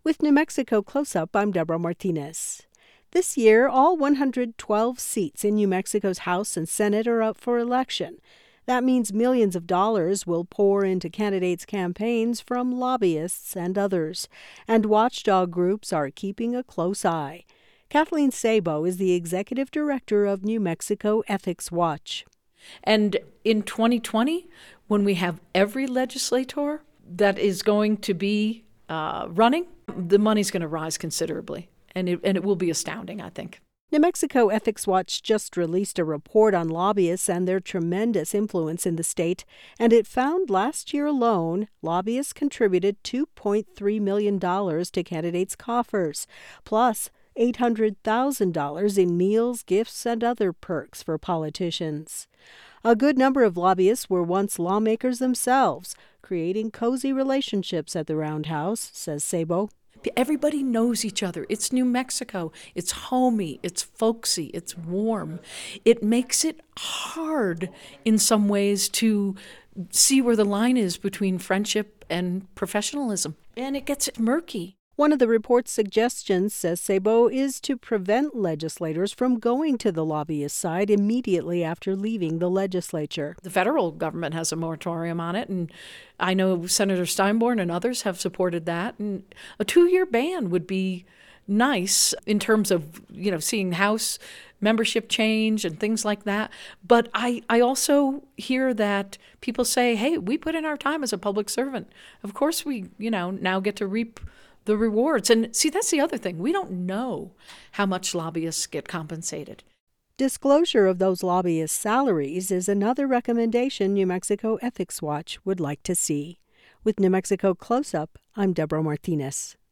With New Mexico Close-Up, I'm Deborah Martinez. This year, all 112 seats in New Mexico's House and Senate are up for election. That means millions of dollars will pour into candidates' campaigns from lobbyists and others. And watchdog groups are keeping a close eye. Kathleen Sabo is the executive director of New Mexico Ethics Watch. And in 2020, when we have every legislator that is going to be running, the money's going to rise considerably. And it will be astounding, I think. New Mexico Ethics Watch just released a report on lobbyists and their tremendous influence in the state, and it found last year alone, lobbyists contributed $2.3 million to candidates' coffers, plus $800,000 in meals, gifts, and other perks for politicians. A good number of lobbyists were once lawmakers themselves, creating cozy relationships at the Roundhouse, says Sabo. Everybody knows each other. It's New Mexico. It's homey. It's folksy. It's warm. It makes it hard in some ways to see where the line is between friendship and professionalism. And it gets murky. One of the report's suggestions, says Sabo, is to prevent legislators from going to the lobbyist side immediately after leaving the legislature. The federal government has a moratorium on it, and I know Senator Steinborn and others have supported that. And a 2-year ban would be nice in terms of, seeing House membership change and things like that. But I also hear that people say, hey, we put in our time as a public servant. Of course we, now get to reap the rewards. And see, that's the other thing. We don't know how much lobbyists get compensated. Disclosure of those lobbyists' salaries is another recommendation New Mexico Ethics Watch would like to see. With New Mexico Close-Up, I'm Deborah Martinez.